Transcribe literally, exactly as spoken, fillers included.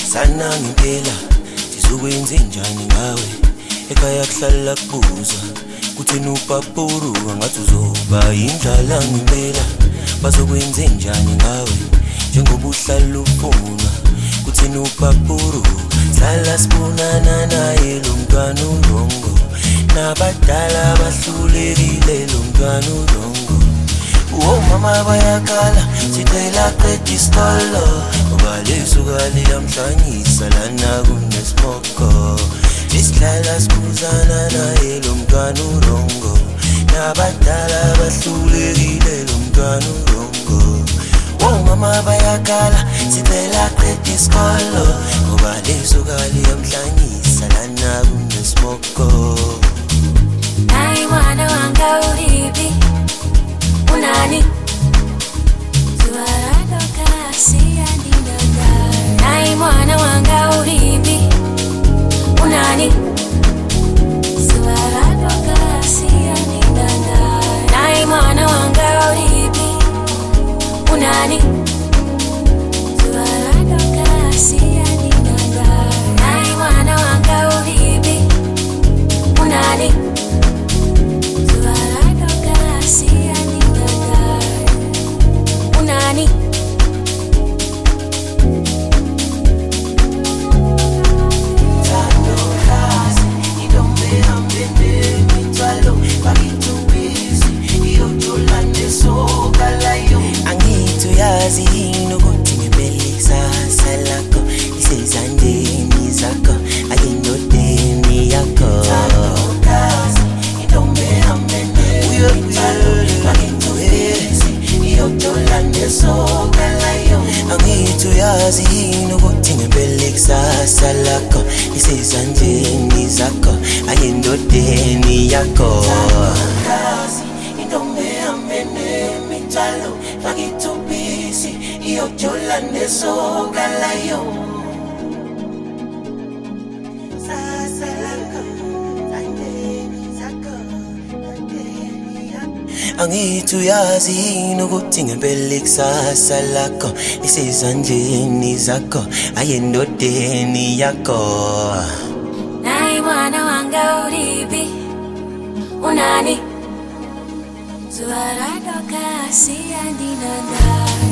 sana ngempela sizokwenza njani ngawe ekhaya kuhlala kubuza kuthina upapuru ngathi uzoba indlala ngempela bazokwenza njani ngawe njengoba uhlala ufuna kuthina upapuru sala sibonana naye lo mntwana urongo nabadala bahlulekile lo mntwana urongo. Oh mama bayakala sicela qeda isikolo ngoba lesukali yamhlanyisa lana kunesimoko isihlala sibuzana naye lo mntwana urongo nabadala bahlulekile lo mntwana urongo. Oh mama bayakala sicela qeda isikolo ngoba lesukali yamhlanyisa lana kunesimoko. Nayi mwana wanga uripi unani Zuara kasi andinanda. Nayi mwana wanga uripi unani Zuara kasi andinanda. Nayi mwana wanga uripi unani Zuara kasi andinanda. Nayi mwana wanga uripi unani Unani Tando kazi idombe ambende mitwalo bakitu busy iyo jolande soka layo angithi uyazi nokuthi ngempelisa salako isezandeni zakho ayindodeni yakho. Tando kazi idombe ambende mitwalo bakitu busy iyo jolande soka layo angithi uyazi nokuthi ngempelisa salako isezandeni zakho ayindodeni yakho. Kazi indombe ambene mitalo bakitu busy iyo jolande soka layo sasalako ayindodeni zakho ayindodeni yakho. Angithi uyazi nokuthi ngempela ikusasa lakho lisezandleni zakho ayindodeni yakho. Nayi mwana wanga uripi unani Zuara kasi andinanda.